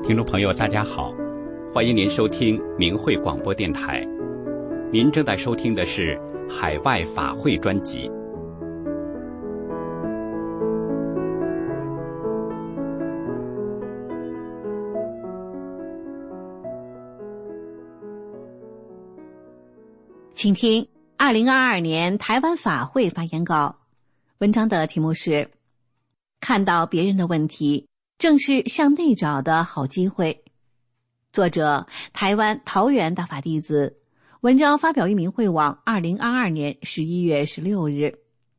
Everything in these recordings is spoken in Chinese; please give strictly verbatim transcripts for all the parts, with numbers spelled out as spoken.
听众朋友大家好，欢迎您收听明慧广播电台。您正在收听的是海外法会专辑。 请听二零二二年台湾法会发言稿，文章的题目是看到别人的问题，正是向内找的好机会。作者台湾桃园大法弟子，文章发表于明慧网二零二二年十一月十六日。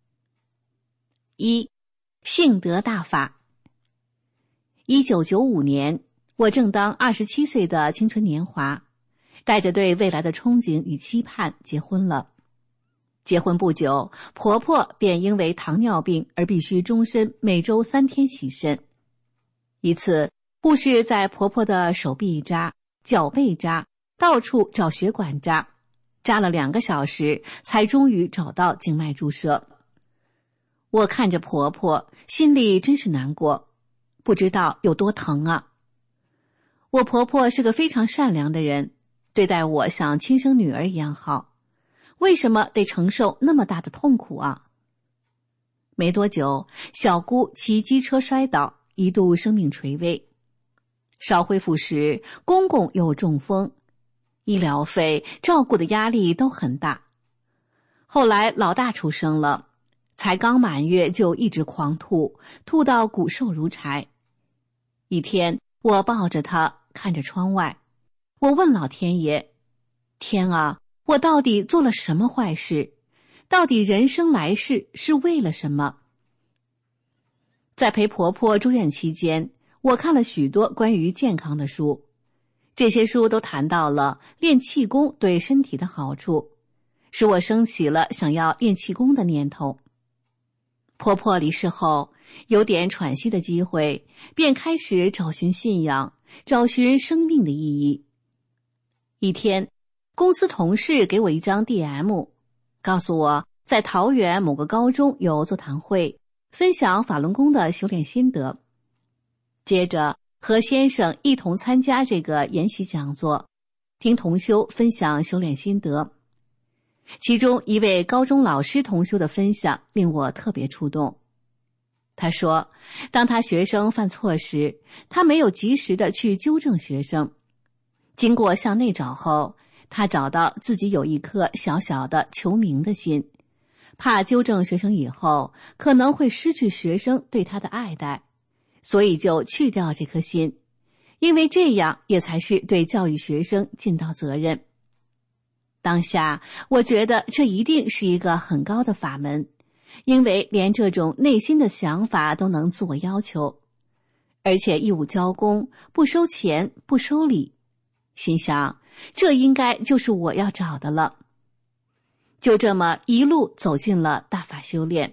一、性德大法。一九九五年，我正当二十七岁的青春年华，带着对未来的憧憬与期盼结婚了。结婚不久，婆婆便因为糖尿病而必须终身每周三天洗肾。一次，护士在婆婆的手臂扎、脚背扎，到处找血管扎，扎了两个小时，才终于找到静脉注射。我看着婆婆，心里真是难过，不知道有多疼啊。我婆婆是个非常善良的人，对待我像亲生女儿一样好，为什么得承受那么大的痛苦啊？没多久，小姑骑机车摔倒，一度生命垂危。稍恢复时，公公又中风，医疗费、照顾的压力都很大。后来老大出生了，才刚满月就一直狂吐，吐到骨瘦如柴。一天，我抱着他看着窗外，我问老天爷：天啊，我到底做了什么坏事？到底人生来世是为了什么？在陪婆婆住院期间，我看了许多关于健康的书，这些书都谈到了练气功对身体的好处，使我升起了想要练气功的念头。婆婆离世后，有点喘息的机会，便开始找寻信仰，找寻生命的意义。一天，公司同事给我一张 D M， 告诉我在桃园某个高中有座谈会，分享法轮功的修炼心得。接着和先生一同参加这个研习讲座，听同修分享修炼心得。其中一位高中老师同修的分享令我特别触动。他说，当他学生犯错时，他没有及时的去纠正学生。经过向内找后，他找到自己有一颗小小的求名的心，怕纠正学生以后可能会失去学生对他的爱戴，所以就去掉这颗心，因为这样也才是对教育学生尽到责任。当下我觉得这一定是一个很高的法门，因为连这种内心的想法都能自我要求，而且义务交功，不收钱，不收礼。心想，这应该就是我要找的了。就这么一路走进了大法修炼。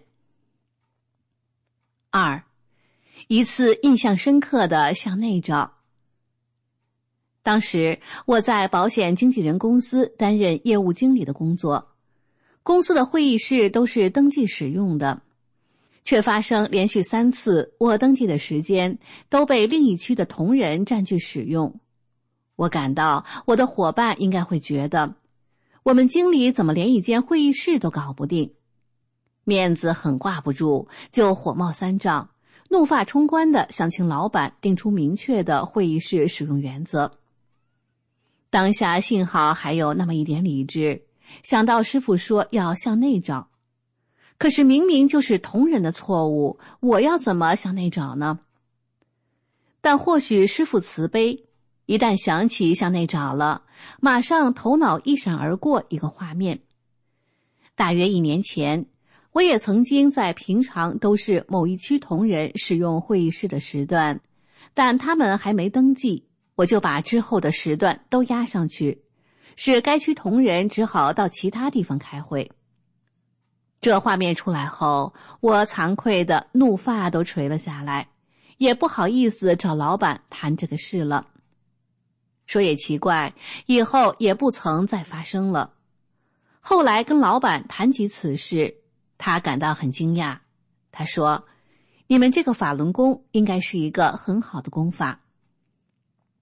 二，一次印象深刻的向内找。当时我在保险经纪人公司担任业务经理的工作，公司的会议室都是登记使用的，却发生连续三次我登记的时间都被另一区的同仁占据使用。我感到我的伙伴应该会觉得，我们经理怎么连一间会议室都搞不定，面子很挂不住，就火冒三丈，怒发冲冠地想请老板定出明确的会议室使用原则。当下幸好还有那么一点理智，想到师父说要向内找，可是明明就是同仁的错误，我要怎么向内找呢？但或许师父慈悲，一旦想起向内找了，马上头脑一闪而过一个画面。大约一年前，我也曾经在平常都是某一区同仁使用会议室的时段，但他们还没登记，我就把之后的时段都压上去，使该区同仁只好到其他地方开会。这画面出来后，我惭愧的怒发都垂了下来，也不好意思找老板谈这个事了。说也奇怪，以后也不曾再发生了。后来跟老板谈起此事，他感到很惊讶。他说，你们这个法轮功应该是一个很好的功法。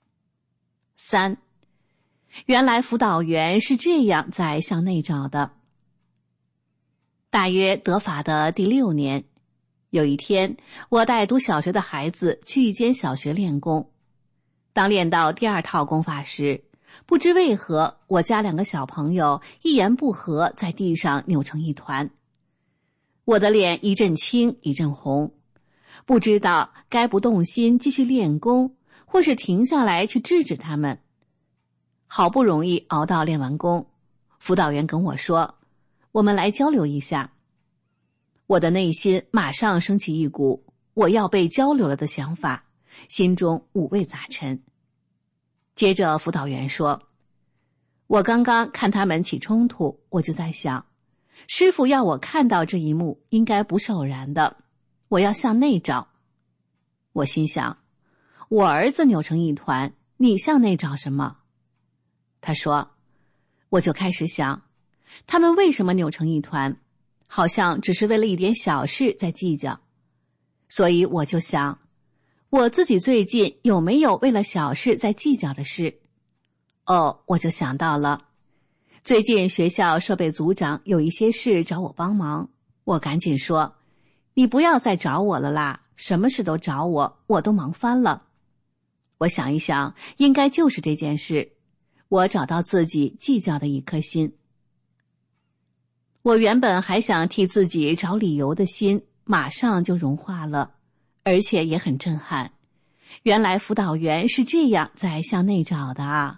三，原来辅导员是这样在向内找的。大约得法的第六年，有一天，我带读小学的孩子去一间小学练功。当练到第二套功法时，不知为何，我家两个小朋友一言不合在地上扭成一团。我的脸一阵青一阵红，不知道该不动心继续练功，或是停下来去制止他们。好不容易熬到练完功，辅导员跟我说，我们来交流一下。我的内心马上升起一股我要被交流了的想法，心中五味杂陈。接着辅导员说，我刚刚看他们起冲突，我就在想，师父要我看到这一幕应该不是偶然的，我要向内找。我心想，我儿子扭成一团，你向内找什么？他说，我就开始想，他们为什么扭成一团，好像只是为了一点小事在计较。所以我就想，我自己最近有没有为了小事在计较的事？哦，我就想到了，最近学校设备组长有一些事找我帮忙，我赶紧说，你不要再找我了啦，什么事都找我，我都忙翻了。我想一想，应该就是这件事，我找到自己计较的一颗心。我原本还想替自己找理由的心，马上就融化了，而且也很震撼。原来辅导员是这样在向内找的啊。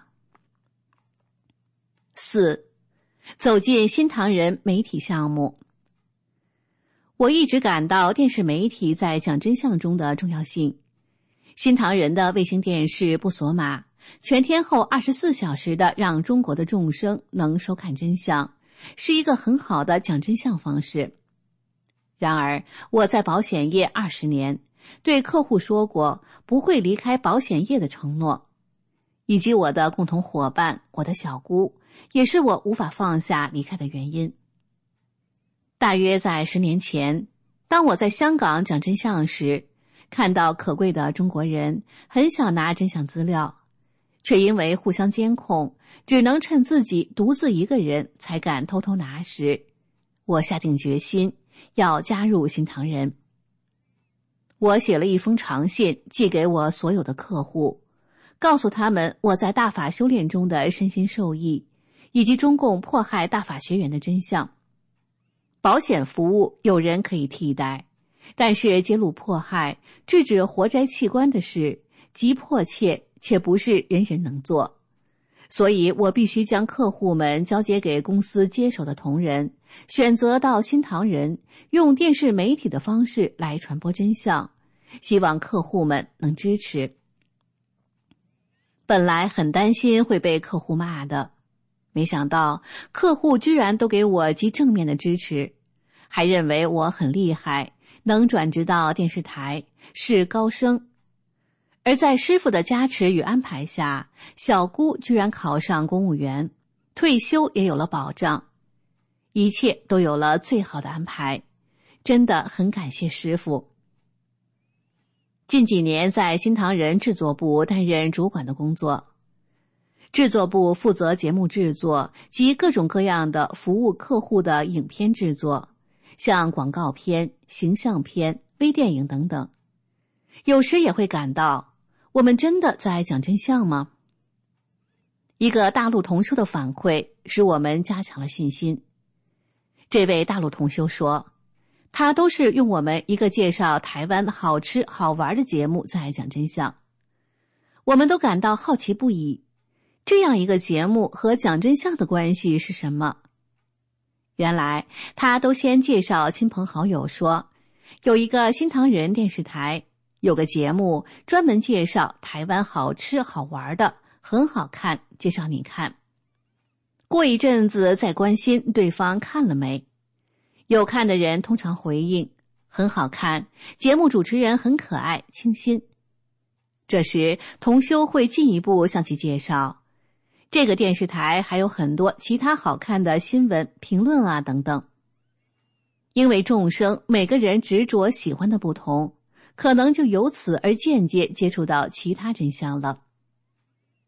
四，走进新唐人媒体项目。我一直感到电视媒体在讲真相中的重要性。新唐人的卫星电视不锁码，全天候二十四小时的让中国的众生能收看真相，是一个很好的讲真相方式。然而，我在保险业二十年，对客户说过不会离开保险业的承诺，以及我的共同伙伴，我的小姑，也是我无法放下离开的原因。大约在十年前，当我在香港讲真相时，看到可贵的中国人很想拿真相资料，却因为互相监控，只能趁自己独自一个人才敢偷偷拿时，我下定决心要加入新唐人。我写了一封长信寄给我所有的客户，告诉他们我在大法修炼中的身心受益，以及中共迫害大法学员的真相。保险服务有人可以替代，但是揭露迫害、制止活摘器官的事极迫切，且不是人人能做。所以我必须将客户们交接给公司接手的同仁，选择到新唐人，用电视媒体的方式来传播真相，希望客户们能支持。本来很担心会被客户骂的，没想到客户居然都给我极正面的支持，还认为我很厉害，能转职到电视台，是高升。而在师父的加持与安排下，小姑居然考上公务员，退休也有了保障，一切都有了最好的安排，真的很感谢师父。近几年在新唐人制作部担任主管的工作，制作部负责节目制作及各种各样的服务客户的影片制作，像广告片、形象片、微电影等等。有时也会感到，我们真的在讲真相吗？一个大陆同修的反馈使我们加强了信心。这位大陆同修说，他都是用我们一个介绍台湾好吃好玩的节目在讲真相。我们都感到好奇不已，这样一个节目和讲真相的关系是什么？原来他都先介绍亲朋好友说，有一个新唐人电视台有个节目专门介绍台湾好吃好玩的，很好看，介绍你看。过一阵子再关心对方看了没，有看的人通常回应很好看，节目主持人很可爱清新。这时同修会进一步向其介绍，这个电视台还有很多其他好看的新闻评论啊等等。因为众生每个人执着喜欢的不同，可能就由此而间接接触到其他真相了。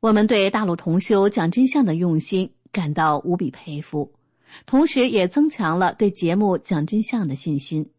我们对大陆同修讲真相的用心感到无比佩服，同时也增强了对节目讲真相的信心。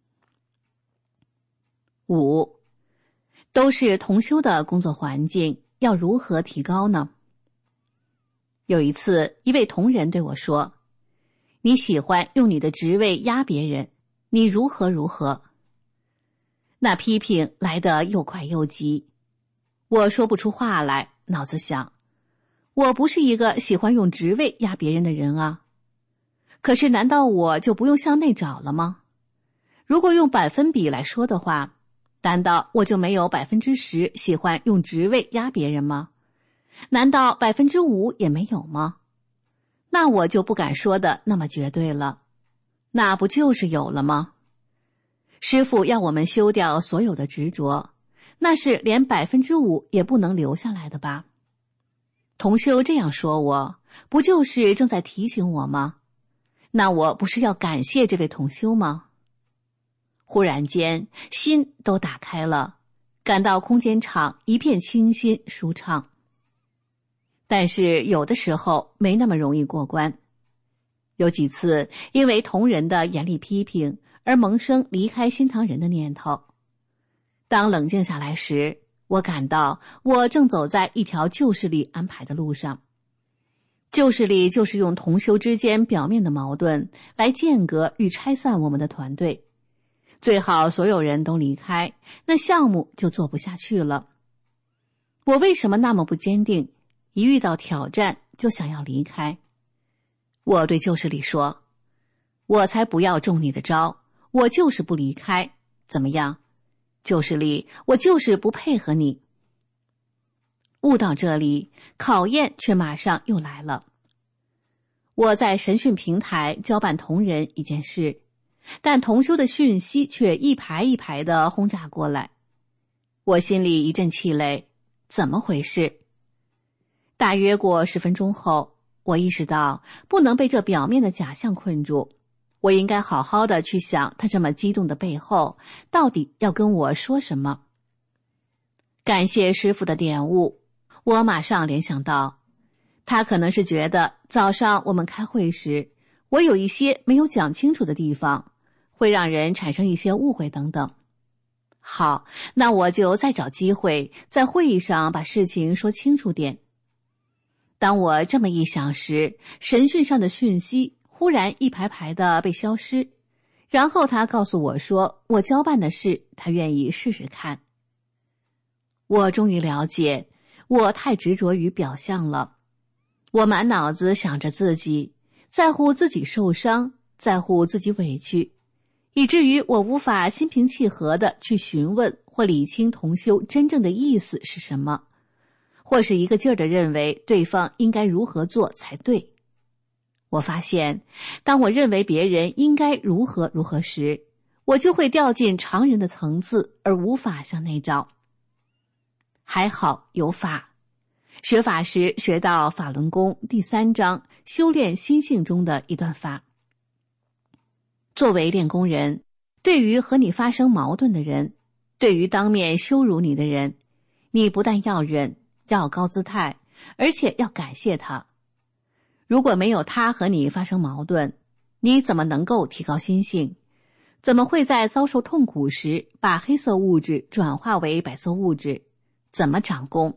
五，都是同修的工作环境，要如何提高呢？有一次，一位同仁对我说，你喜欢用你的职位压别人，你如何如何。那批评来得又快又急，我说不出话来，脑子想，我不是一个喜欢用职位压别人的人啊。可是难道我就不用向内找了吗？如果用百分比来说的话，难道我就没有百分之十喜欢用职位压别人吗？难道百分之五也没有吗？那我就不敢说的那么绝对了，那不就是有了吗？师父要我们修掉所有的执着，那是连百分之五也不能留下来的吧？同修这样说我，不就是正在提醒我吗？那我不是要感谢这位同修吗？忽然间，心都打开了，感到空间场一片清新舒畅。但是有的时候没那么容易过关。有几次因为同仁的严厉批评而萌生离开新唐人的念头。当冷静下来时，我感到我正走在一条旧势力安排的路上。旧势力就是用同修之间表面的矛盾来间隔与拆散我们的团队，最好所有人都离开，那项目就做不下去了。我为什么那么不坚定，一遇到挑战就想要离开？我对旧势力说，我才不要中你的招，我就是不离开，怎么样？旧势力，我就是不配合你。悟到这里，考验却马上又来了。我在神讯平台交办同仁一件事，但同修的讯息却一排一排地轰炸过来。我心里一阵气馁，怎么回事？大约过十分钟后，我意识到不能被这表面的假象困住，我应该好好的去想他这么激动的背后到底要跟我说什么。感谢师父的点悟，我马上联想到，他可能是觉得早上我们开会时，我有一些没有讲清楚的地方，会让人产生一些误会等等。好，那我就再找机会在会议上把事情说清楚点。当我这么一想时，神讯上的讯息忽然一排排的被消失，然后他告诉我说，我交办的事他愿意试试看。我终于了解，我太执着于表象了。我满脑子想着自己，在乎自己受伤，在乎自己委屈，以至于我无法心平气和地去询问或理清同修真正的意思是什么，或是一个劲儿地认为对方应该如何做才对。我发现，当我认为别人应该如何如何时，我就会掉进常人的层次，而无法向内照。还好有法。学法时学到法轮功第三章修炼心性中的一段法。作为练功人，对于和你发生矛盾的人，对于当面羞辱你的人，你不但要忍，要高姿态，而且要感谢他。如果没有他和你发生矛盾，你怎么能够提高心性？怎么会在遭受痛苦时把黑色物质转化为白色物质？怎么长功？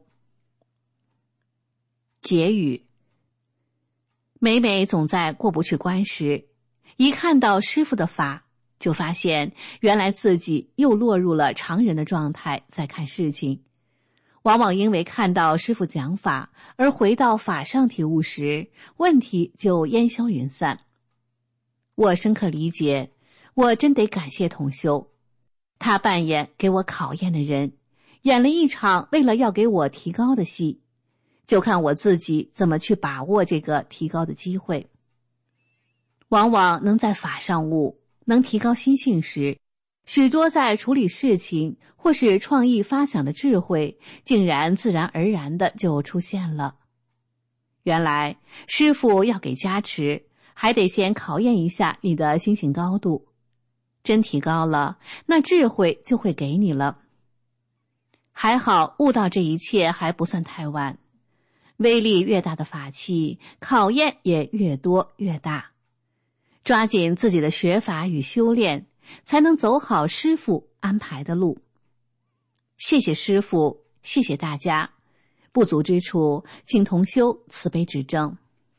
结语：每每总在过不去关时，一看到师父的法，就发现原来自己又落入了常人的状态在看事情。往往因为看到师父讲法而回到法上体悟时，问题就烟消云散。我深刻理解，我真得感谢同修，他扮演给我考验的人，演了一场为了要给我提高的戏，就看我自己怎么去把握这个提高的机会。往往能在法上悟，能提高心性时，许多在处理事情或是创意发想的智慧，竟然自然而然的就出现了。原来师父要给加持，还得先考验一下你的心性高度，真提高了，那智慧就会给你了。还好悟到这一切还不算太晚， 威力越大的法器，考验也越多越大。抓紧自己的学法与修炼，才能走好师父安排的路。谢谢师父，谢谢大家，不足之处，请同修慈悲指正。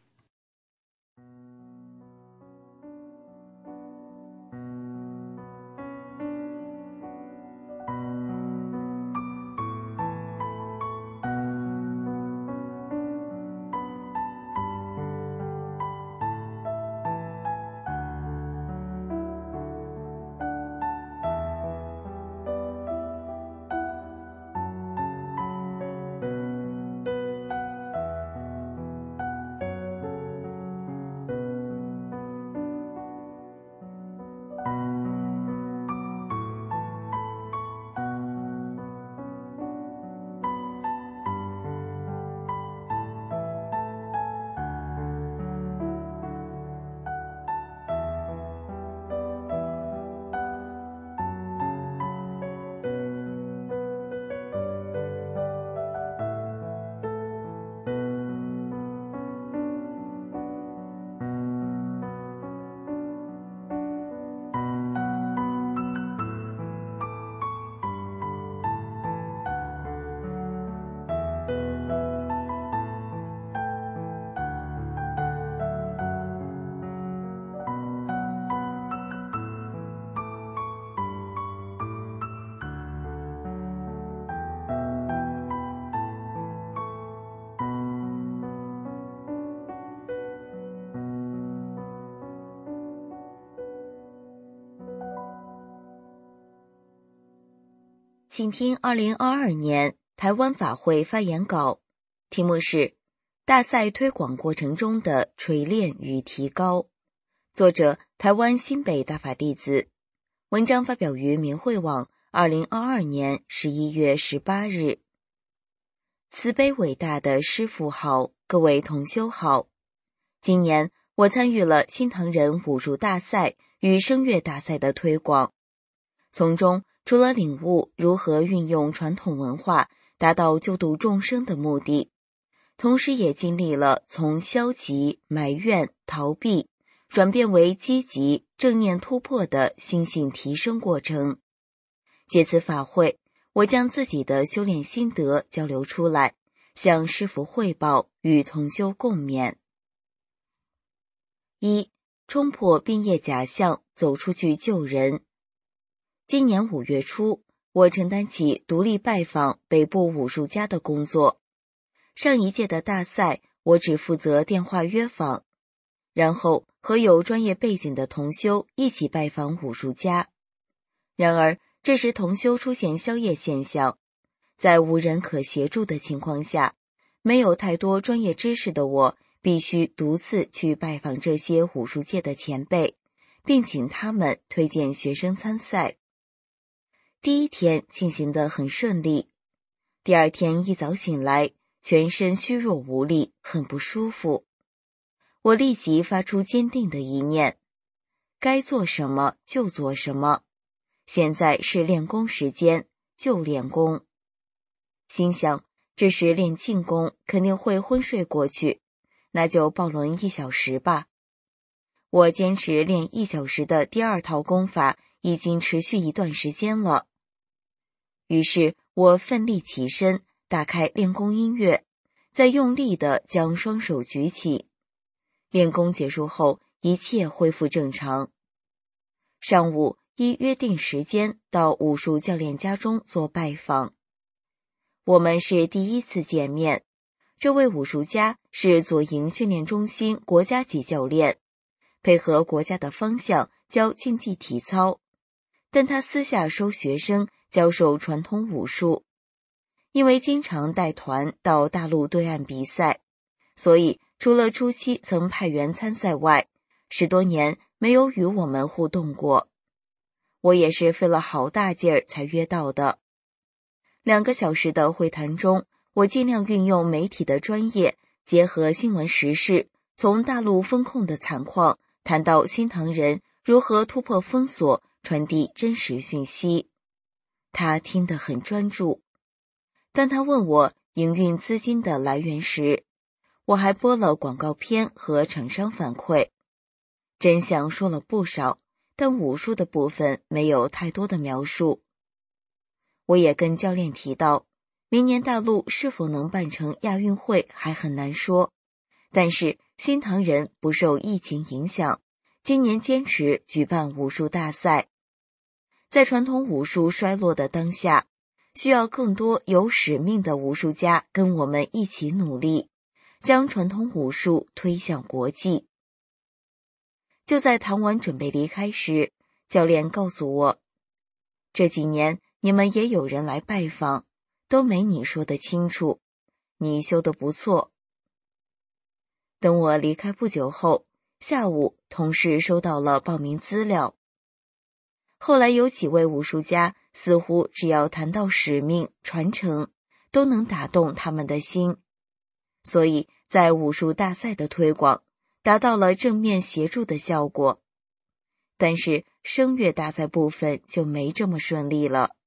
请听二零二二年台湾法会发言稿，题目是大赛推广过程中的锤炼与提高，作者台湾新北大法弟子，文章发表于明慧网二零二二年十一月十八日。慈悲伟大的师父好，各位同修好。今年我参与了新唐人武术大赛与声乐大赛的推广，从中除了领悟如何运用传统文化达到救度众生的目的，同时也经历了从消极、埋怨、逃避转变为积极、正念突破的心性提升过程。借此法会，我将自己的修炼心得交流出来，向师父汇报，与同修共勉。一、冲破病业假象，走出去救人。今年五月初，我承担起独立拜访北部武术家的工作。上一届的大赛，我只负责电话约访，然后和有专业背景的同修一起拜访武术家。然而，这时同修出现宵夜现象，在无人可协助的情况下，没有太多专业知识的我，必须独自去拜访这些武术界的前辈，并请他们推荐学生参赛。第一天进行得很顺利，第二天一早醒来，全身虚弱无力，很不舒服。我立即发出坚定的一念：该做什么就做什么，现在是练功时间，就练功。心想，这时练静功肯定会昏睡过去，那就抱轮一小时吧。我坚持练一小时的第二套功法已经持续一段时间了。于是我奋力起身，打开练功音乐，再用力地将双手举起。练功结束后，一切恢复正常。上午依约定时间到武术教练家中做拜访。我们是第一次见面，这位武术家是左营训练中心国家级教练，配合国家的方向教竞技体操，但他私下收学生教授传统武术。因为经常带团到大陆对岸比赛，所以除了初期曾派员参赛外，十多年没有与我们互动过。我也是费了好大劲儿才约到的。两个小时的会谈中，我尽量运用媒体的专业，结合新闻时事，从大陆封控的惨况谈到新唐人如何突破封锁，传递真实讯息。他听得很专注。当他问我营运资金的来源时， 我还播了广告片和厂商反馈。真相说了不少，但武术的部分没有太多的描述。我也跟教练提到，明年大陆是否能办成亚运会还很难说，但是新唐人不受疫情影响，今年坚持举办武术大赛。在传统武术衰落的当下，需要更多有使命的武术家跟我们一起努力，将传统武术推向国际。就在谈完准备离开时，教练告诉我，这几年你们也有人来拜访，都没你说得清楚，你修得不错。等我离开不久后，下午同事收到了报名资料。后来有几位武术家似乎只要谈到使命传承，都能打动他们的心，所以在武术大赛的推广达到了正面协助的效果。但是声乐大赛部分就没这么顺利了。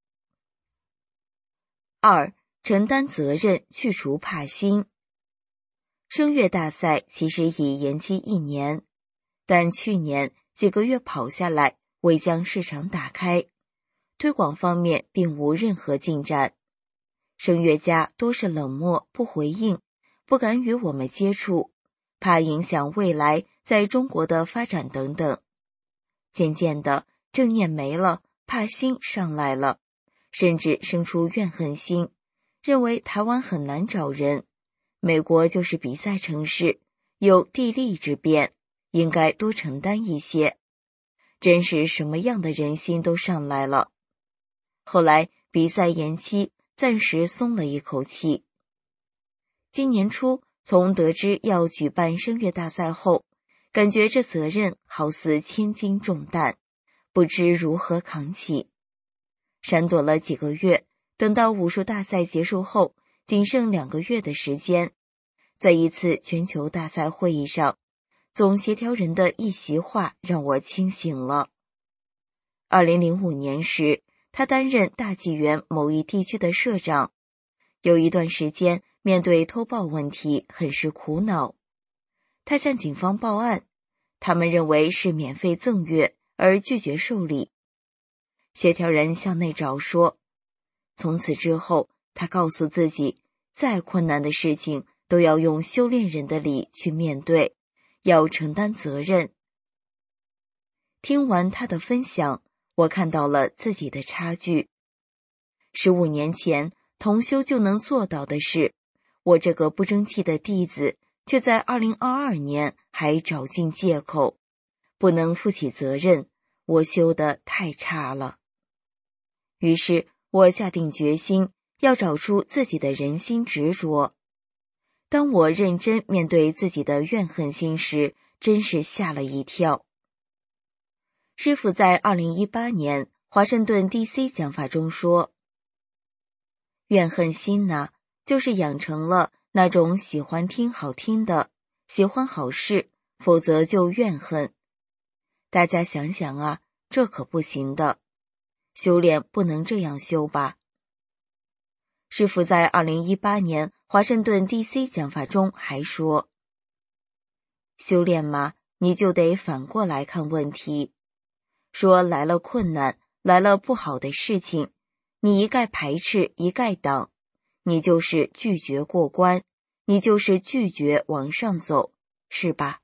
二、承担责任，去除怕心。声乐大赛其实已延期一年，但去年几个月跑下来，未将市场打开，推广方面并无任何进展。声乐家多是冷漠不回应，不敢与我们接触，怕影响未来在中国的发展等等。渐渐的，正念没了，怕心上来了，甚至生出怨恨心，认为台湾很难找人，美国就是比赛城市，有地利之便，应该多承担一些。真是什么样的人心都上来了。后来比赛延期，暂时松了一口气。今年初，从得知要举办声乐大赛后，感觉这责任好似千斤重担，不知如何扛起。闪躲了几个月，等到武术大赛结束后，仅剩两个月的时间，在一次全球大赛会议上，总协调人的一席话让我清醒了。二零零五年时，他担任大纪元某一地区的社长，有一段时间面对偷报问题很是苦恼。他向警方报案，他们认为是免费赠乐而拒绝受理。协调人向内找说，从此之后，他告诉自己，再困难的事情都要用修炼人的理去面对，要承担责任。听完他的分享，我看到了自己的差距。十五年前同修就能做到的事，我这个不争气的弟子却在二零二二年还找尽借口，不能负起责任，我修得太差了。于是我下定决心要找出自己的人心执着。当我认真面对自己的怨恨心时，真是吓了一跳。师父在二零一八年华盛顿 D C 讲法中说，怨恨心呢，就是养成了那种喜欢听好听的，喜欢好事，否则就怨恨。大家想想啊，这可不行的，修炼不能这样修吧。师父在二零一八年华盛顿 D C 讲法中还说，修炼嘛，你就得反过来看问题，说来了困难，来了不好的事情，你一概排斥，一概挡，你就是拒绝过关，你就是拒绝往上走，是吧？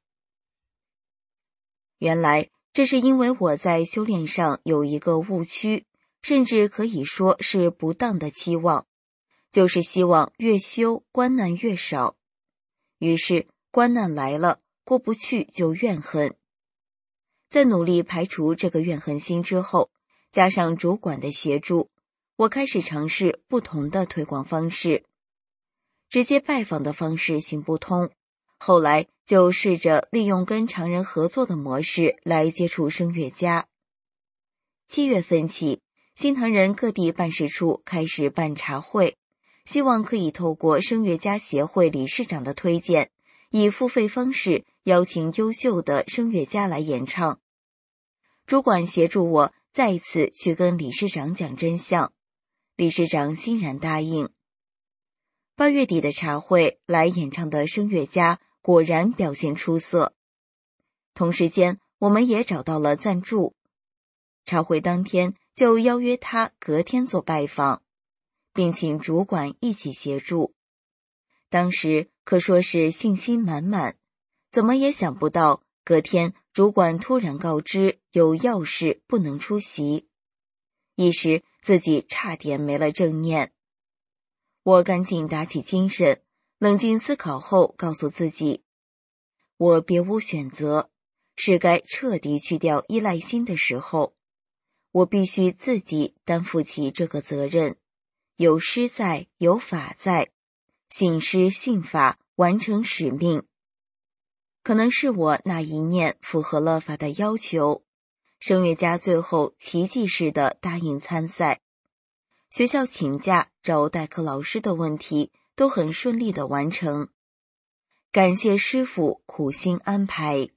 原来这是因为我在修炼上有一个误区，甚至可以说是不当的期望，就是希望越修关难越少，于是关难来了，过不去就怨恨。在努力排除这个怨恨心之后，加上主管的协助，我开始尝试不同的推广方式。直接拜访的方式行不通，后来就试着利用跟常人合作的模式来接触声乐家。七月份起，新唐人各地办事处开始办茶会，希望可以透过声乐家协会理事长的推荐，以付费方式邀请优秀的声乐家来演唱。主管协助我再次去跟理事长讲真相，理事长欣然答应。 八月底的茶会，来演唱的声乐家果然表现出色。同时间，我们也找到了赞助。茶会当天就邀约他隔天做拜访，并请主管一起协助。当时可说是信心满满，怎么也想不到隔天主管突然告知有要事不能出席，一时自己差点没了正念。我赶紧打起精神，冷静思考后告诉自己，我别无选择，是该彻底去掉依赖心的时候，我必须自己担负起这个责任，有师在，有法在，信师信法，完成使命。可能是我那一念符合了法的要求，声乐家最后奇迹似的答应参赛。学校请假找代课老师的问题都很顺利的完成，感谢师父苦心安排。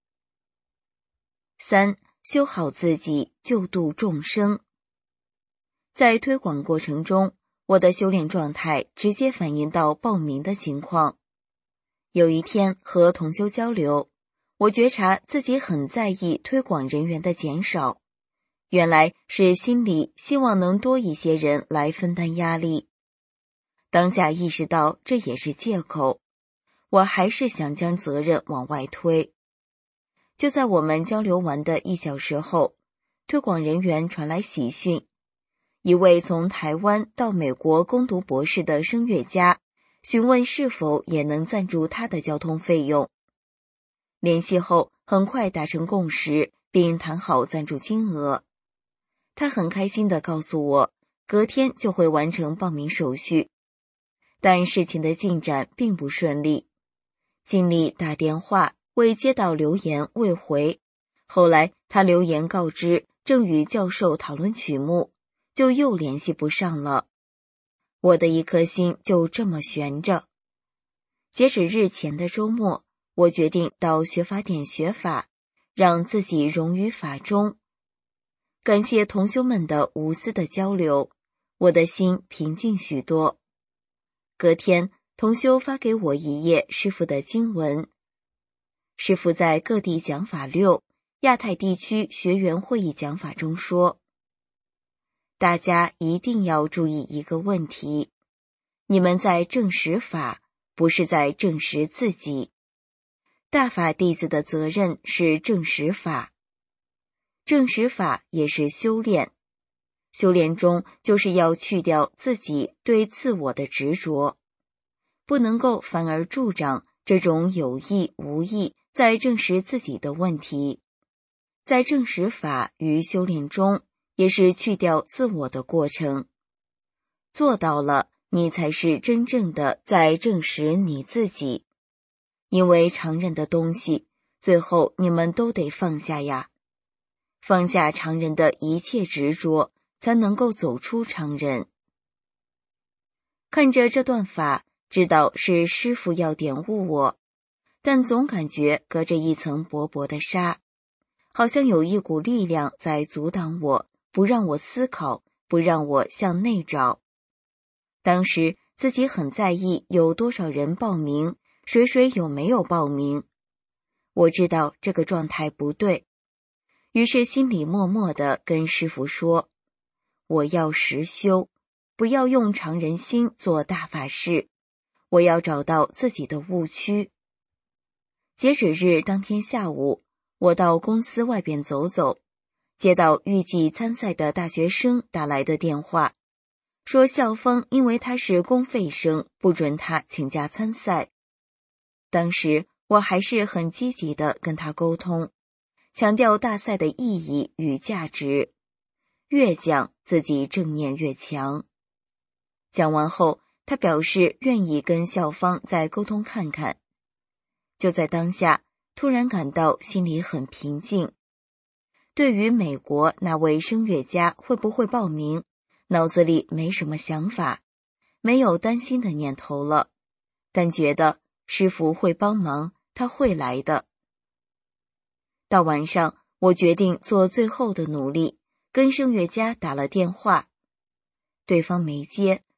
三、修好自己，救度众生。在推广过程中，我的修炼状态直接反映到报名的情况。有一天和同修交流，我觉察自己很在意推广人员的减少，原来是心里希望能多一些人来分担压力。当下意识到这也是借口，我还是想将责任往外推。就在我们交流完的一小时后，推广人员传来喜讯，一位从台湾到美国攻读博士的声乐家询问是否也能赞助他的交通费用。联系后很快达成共识，并谈好赞助金额。他很开心地告诉我，隔天就会完成报名手续。但事情的进展并不顺利，经理打电话未接到留言未回，后来他留言告知正与教授讨论曲目，就又联系不上了。我的一颗心就这么悬着。截止日前的周末，我决定到学法典学法，让自己融于法中。感谢同修们的无私的交流，我的心平静许多。隔天，同修发给我一页师父的经文。师父在各地讲法六亚太地区学员会议讲法中说，大家一定要注意一个问题，你们在证实法，不是在证实自己。大法弟子的责任是证实法，证实法也是修炼，修炼中就是要去掉自己对自我的执着，不能够反而助长这种有意无意在证实自己的问题。在证实法与修炼中，也是去掉自我的过程。做到了，你才是真正的在证实你自己。因为常人的东西，最后你们都得放下呀。放下常人的一切执着，才能够走出常人。看着这段法，知道是师父要点悟我，但总感觉隔着一层薄薄的纱，好像有一股力量在阻挡我，不让我思考，不让我向内找。当时自己很在意有多少人报名，谁谁有没有报名。我知道这个状态不对，于是心里默默地跟师父说，我要实修，不要用常人心做大法事，我要找到自己的误区。截止日当天下午，我到公司外边走走，接到预计参赛的大学生打来的电话，说校方因为他是公费生，不准他请假参赛。当时我还是很积极地跟他沟通，强调大赛的意义与价值，越讲自己正念越强。讲完后，他表示愿意跟校方再沟通看看。就在当下，突然感到心里很平静。对于美国那位声乐家会不会报名，脑子里没什么想法，没有担心的念头了，但觉得师父会帮忙，他会来的。到晚上，我决定做最后的努力，跟声乐家打了电话，对方没接，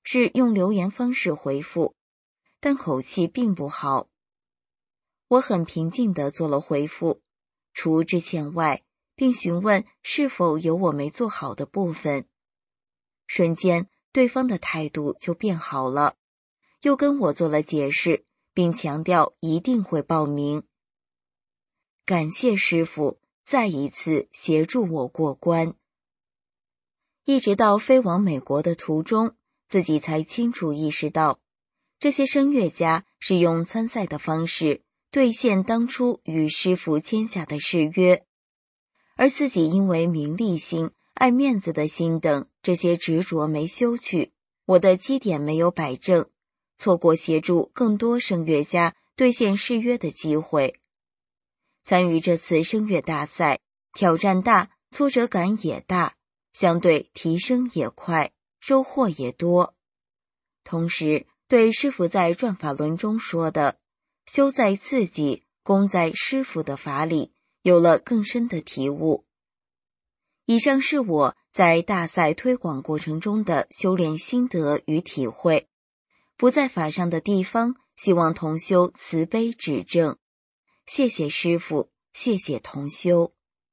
是用留言方式回复，但口气并不好。我很平静地做了回复，除致歉外，并询问是否有我没做好的部分。瞬间，对方的态度就变好了，又跟我做了解释，并强调一定会报名。感谢师傅再一次协助我过关。一直到飞往美国的途中，自己才清楚意识到，这些声乐家是用参赛的方式兑现当初与师傅签下的誓约，而自己因为名利心、爱面子的心等这些执着没修去，我的基点没有摆正，错过协助更多声乐家兑现誓约的机会。参与这次声乐大赛，挑战大，挫折感也大，相对提升也快，收获也多。同时，对师傅在转法轮中说的修在自己，功在师傅的法理有了更深的体悟。以上是我在大赛推广过程中的修炼心得与体会，不在法上的地方，希望同修慈悲指正。谢谢师父，谢谢同修。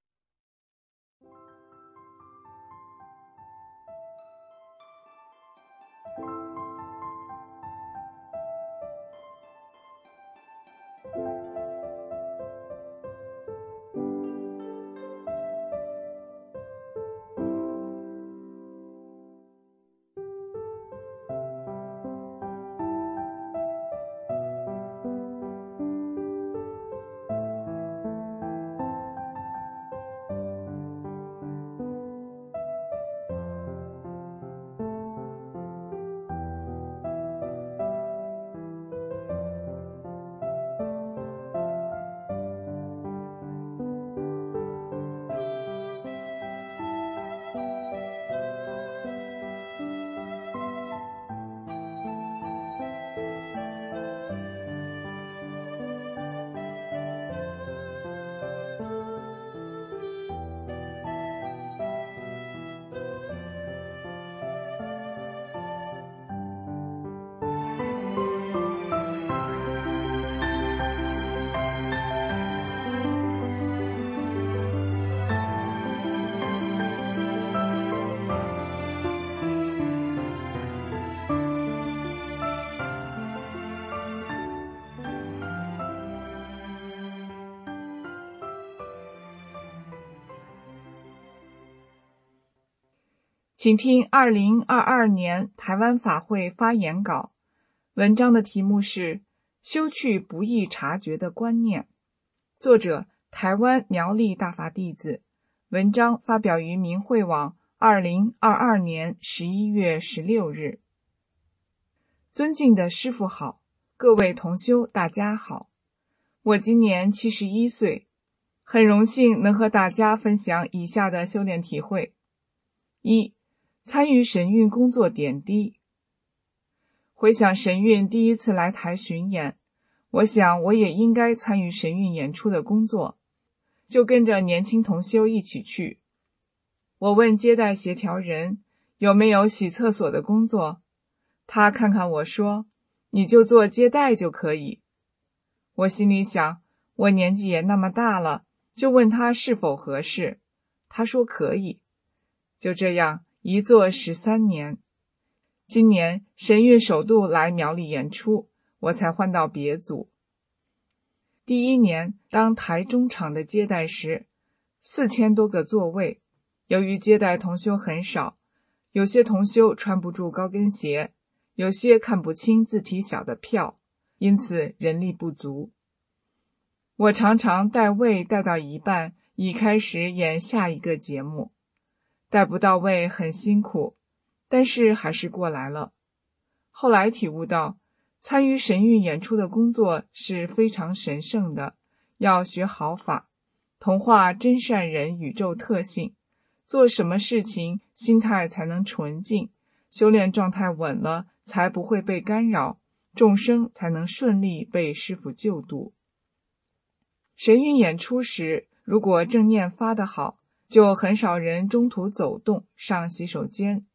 请听二零二二年台湾法会发言稿，文章的题目是修去不易察觉的观念，作者台湾苗栗大法弟子，文章发表于明慧网二零二二年十一月十六日。尊敬的师父好，各位同修大家好，我今年七十一岁，很荣幸能和大家分享以下的修炼体会。一、参与神韵工作点滴。回想神韵第一次来台巡演，我想我也应该参与神韵演出的工作，就跟着年轻同修一起去。我问接待协调人有没有洗厕所的工作，他看看我说，你就做接待就可以。我心里想，我年纪也那么大了，就问他是否合适，他说可以。就这样一做十三年，今年神韵首度来苗栗演出，我才换到别组。第一年当台中场的接待时，四千多个座位，由于接待同修很少，有些同修穿不住高跟鞋，有些看不清字体小的票，因此人力不足。我常常带位带到一半，已开始演下一个节目，带不到位很辛苦，但是还是过来了。后来体悟到，参与神韵演出的工作是非常神圣的，要学好法，同化真善人宇宙特性，做什么事情心态才能纯净，修炼状态稳了，才不会被干扰，众生才能顺利被师父救度。神韵演出时，如果正念发得好，就很少人中途走动上洗手间，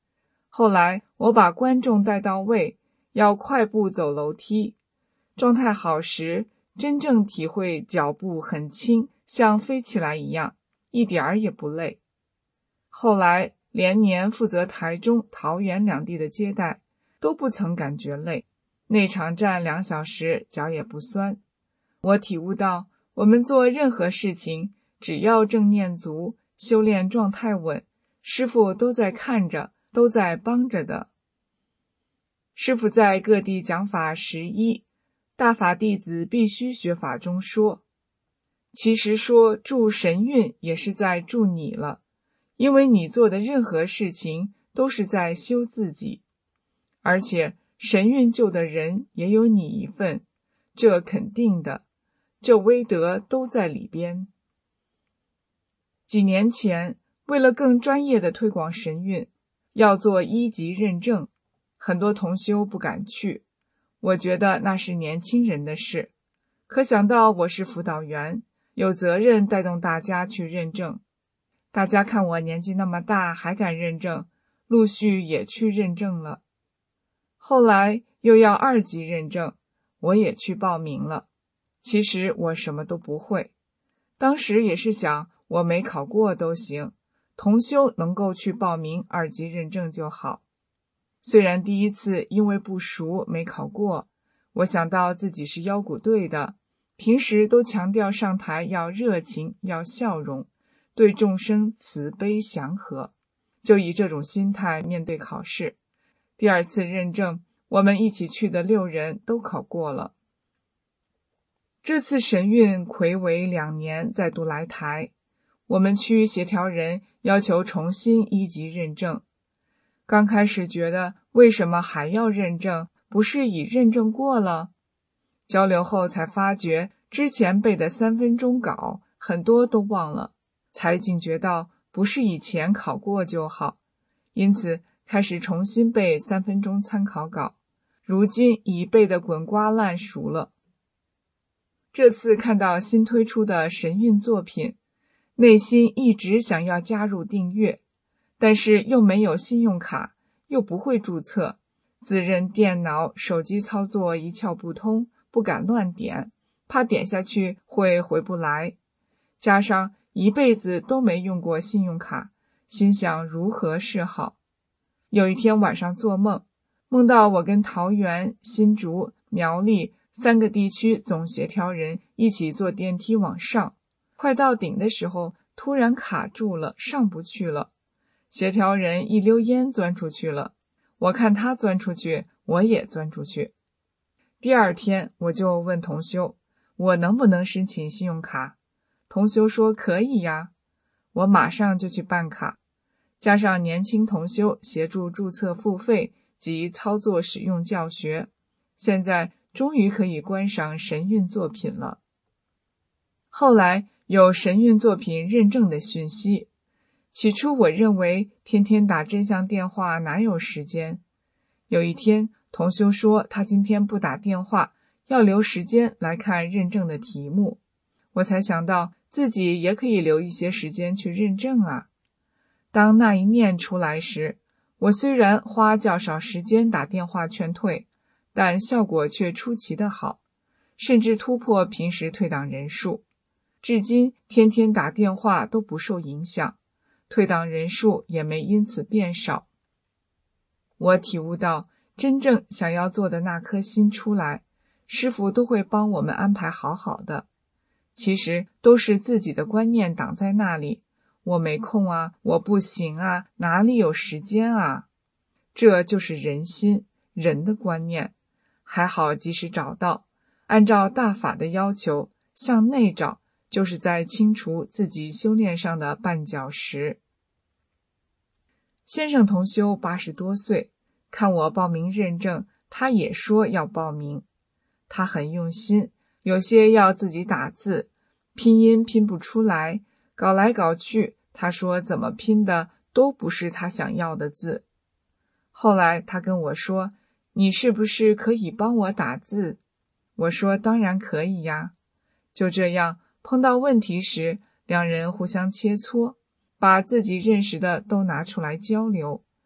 后来我把观众带到位，要快步走楼梯，状态好时，真正体会脚步很轻，像飞起来一样，一点儿也不累。后来连年负责台中、桃园两地的接待，都不曾感觉累，那场站两小时，脚也不酸。我体悟到，我们做任何事情，只要正念足，修炼状态稳，师父都在看着，都在帮着的。师父在各地讲法十一，大法弟子必须学法中说，其实说助神韵也是在助你了，因为你做的任何事情都是在修自己，而且神韵救的人也有你一份，这肯定的，这威德都在里边。几年前，为了更专业的推广神韵，要做一级认证，很多同修不敢去，我觉得那是年轻人的事，可想到我是辅导员，有责任带动大家去认证。大家看我年纪那么大还敢认证，陆续也去认证了。后来又要二级认证，我也去报名了。其实我什么都不会，当时也是想我没考过都行，同修能够去报名二级认证就好。虽然第一次因为不熟没考过，我想到自己是腰鼓队的，平时都强调上台要热情，要笑容，对众生慈悲祥和，就以这种心态面对考试。第二次认证，我们一起去的六人都考过了。这次神韵睽违两年再度来台，我们区协调人要求重新一级认证。刚开始觉得为什么还要认证，不是已认证过了？交流后才发觉，之前背的三分钟稿很多都忘了，才警觉到不是以前考过就好，因此开始重新背三分钟参考稿，如今已背得滚瓜烂熟了。这次看到新推出的神韵作品，内心一直想要加入订阅，但是又没有信用卡，又不会注册，自认电脑、手机操作一窍不通，不敢乱点，怕点下去会回不来。加上一辈子都没用过信用卡，心想如何是好。有一天晚上做梦，梦到我跟桃园、新竹、苗栗三个地区总协调人一起坐电梯往上，快到顶的时候突然卡住了，上不去了。协调人一溜烟钻出去了，我看他钻出去，我也钻出去。第二天我就问同修，我能不能申请信用卡？同修说可以呀，我马上就去办卡，加上年轻同修协助注册付费及操作使用教学，现在终于可以观赏神韵作品了。后来有神韵作品认证的讯息，起初我认为天天打真相电话哪有时间，有一天同修说他今天不打电话，要留时间来看认证的题目，我才想到自己也可以留一些时间去认证啊。当那一念出来时，我虽然花较少时间打电话劝退，但效果却出奇的好，甚至突破平时退档人数。至今天天打电话都不受影响，退档人数也没因此变少。我体悟到，真正想要做的那颗心出来，师父都会帮我们安排好好的。其实都是自己的观念挡在那里，我没空啊，我不行啊，哪里有时间啊？这就是人心，人的观念。还好及时找到，按照大法的要求向内找，就是在清除自己修炼上的绊脚石。先生同修八十多岁，看我报名认证，他也说要报名。他很用心，有些要自己打字，拼音拼不出来，搞来搞去，他说怎么拼的都不是他想要的字。后来他跟我说，你是不是可以帮我打字？我说当然可以呀。就这样，碰到问题时，两人互相切磋，把自己认识的都拿出来交流。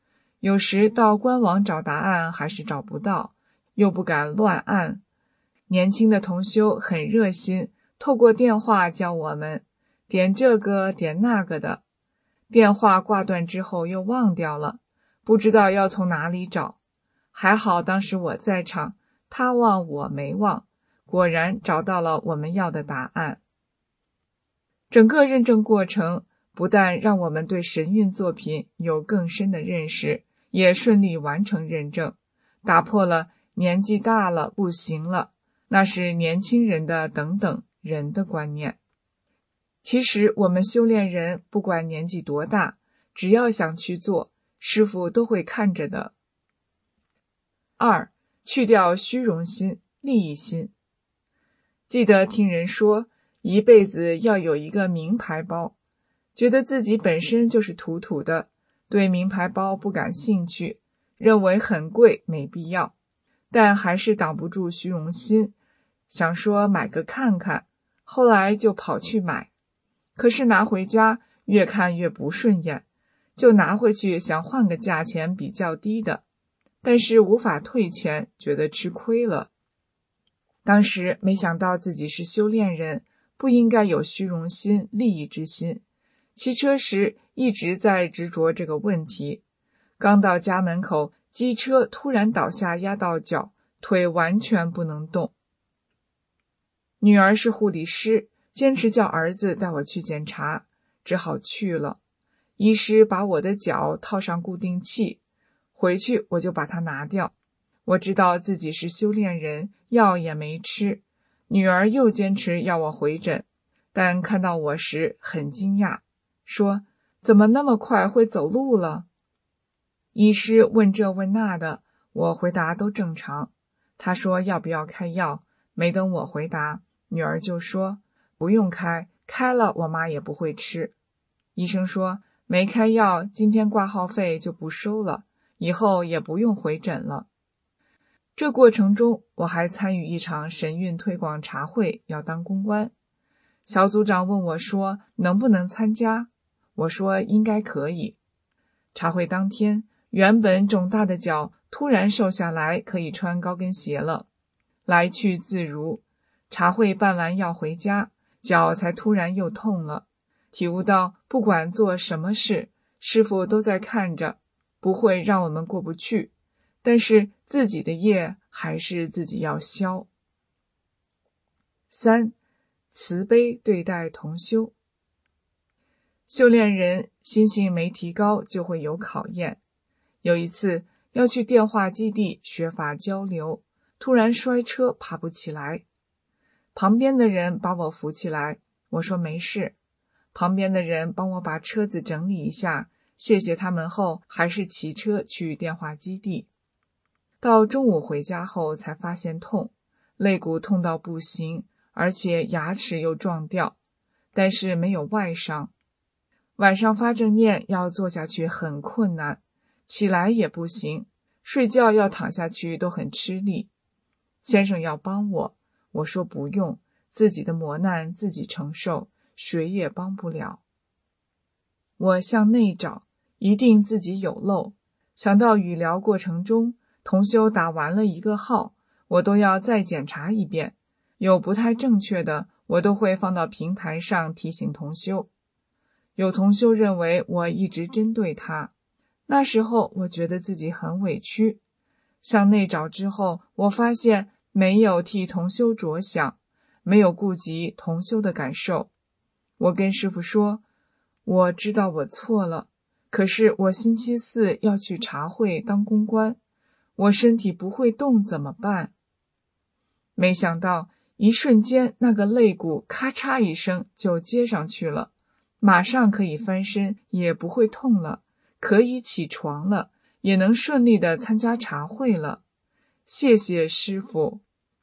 有时到官网找答案还是找不到，又不敢乱按。年轻的同修很热心，透过电话教我们点这个点那个的，电话挂断之后又忘掉了，不知道要从哪里找。还好当时我在场，他忘我没忘，果然找到了我们要的答案。整个认证过程不但让我们对神韵作品有更深的认识，也顺利完成认证，打破了年纪大了不行了，那是年轻人的等等人的观念。其实我们修炼人不管年纪多大，只要想去做，师父都会看着的。二，去掉虚荣心、利益心。记得听人说，一辈子要有一个名牌包，觉得自己本身就是土土的，对名牌包不感兴趣，认为很贵没必要，但还是挡不住虚荣心，想说买个看看，后来就跑去买。可是拿回家越看越不顺眼，就拿回去想换个价钱比较低的，但是无法退钱，觉得吃亏了。当时没想到自己是修炼人，不应该有虚荣心、利益之心。骑车时一直在执着这个问题，刚到家门口，机车突然倒下压到脚，腿完全不能动。女儿是护理师，坚持叫儿子带我去检查，只好去了。医师把我的脚套上固定器，回去我就把它拿掉。我知道自己是修炼人，药也没吃。女儿又坚持要我回诊，但看到我时很惊讶，说怎么那么快会走路了？医师问这问那的，我回答都正常。他说要不要开药，没等我回答，女儿就说不用开，开了我妈也不会吃。医生说没开药，今天挂号费就不收了，以后也不用回诊了。这过程中我还参与一场神韵推广茶会，要当公关。小组长问我说能不能参加，我说应该可以。茶会当天，原本肿大的脚突然瘦下来，可以穿高跟鞋了，来去自如。茶会办完要回家，脚才突然又痛了，体悟到不管做什么事，师父都在看着，不会让我们过不去，但是自己的业还是自己要消。三，慈悲对待同修。修炼人心性没提高就会有考验。有一次要去电话基地学法交流，突然摔车爬不起来，旁边的人把我扶起来，我说没事。旁边的人帮我把车子整理一下，谢谢他们后，还是骑车去电话基地。到中午回家后才发现痛，肋骨痛到不行，而且牙齿又撞掉，但是没有外伤。晚上发正念要坐下去很困难，起来也不行，睡觉要躺下去都很吃力。先生要帮我，我说不用，自己的磨难自己承受，谁也帮不了。我向内找，一定自己有漏。想到语疗过程中，同修打完了一个号，我都要再检查一遍，有不太正确的，我都会放到平台上提醒同修。有同修认为我一直针对他，那时候我觉得自己很委屈。向内找之后，我发现没有替同修着想，没有顾及同修的感受。我跟师父说，我知道我错了，可是我星期四要去茶会当公关，我身体不会动怎么办？没想到一瞬间那个肋骨咔嚓一声就接上去了，马上可以翻身，也不会痛了，可以起床了，也能顺利的参加茶会了。谢谢师父。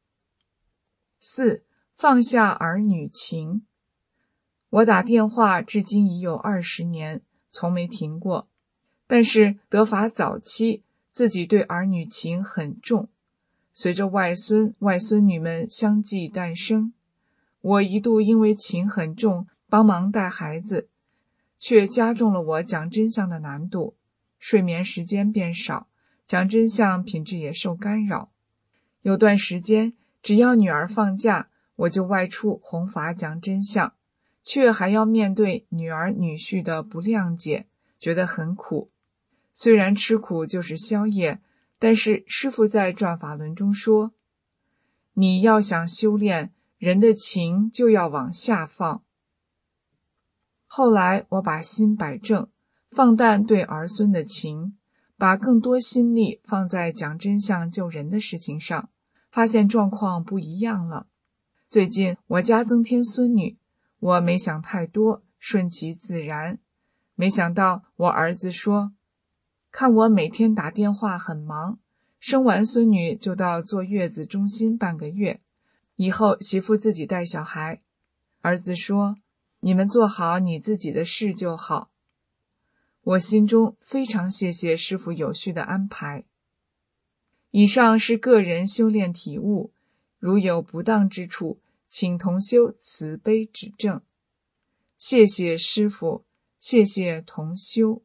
四，放下儿女情。我打电话至今已有二十年，从没停过。但是得法早期，自己对儿女情很重。随着外孙、外孙女们相继诞生，我一度因为情很重，帮忙带孩子，却加重了我讲真相的难度。 睡眠时间变少，讲真相品质也受干扰。有段时间，只要女儿放假，我就外出弘法讲真相，却还要面对女儿女婿的不谅解，觉得很苦。虽然吃苦就是宵夜，但是师父在转法轮中说，你要想修炼，人的情就要往下放。后来我把心摆正，放淡对儿孙的情，把更多心力放在讲真相救人的事情上，发现状况不一样了。最近我家增添孙女，我没想太多，顺其自然。没想到我儿子说，看我每天打电话很忙，生完孙女就到坐月子中心半个月，以后媳妇自己带小孩。儿子说，你们做好你自己的事就好。我心中非常谢谢师父有序的安排。以上是个人修炼体悟，如有不当之处，请同修慈悲指正。谢谢师父，谢谢同修。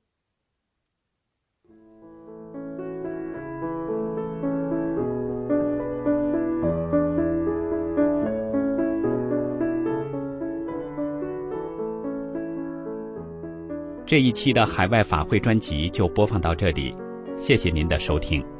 这一期的海外法会专辑就播放到这里，谢谢您的收听。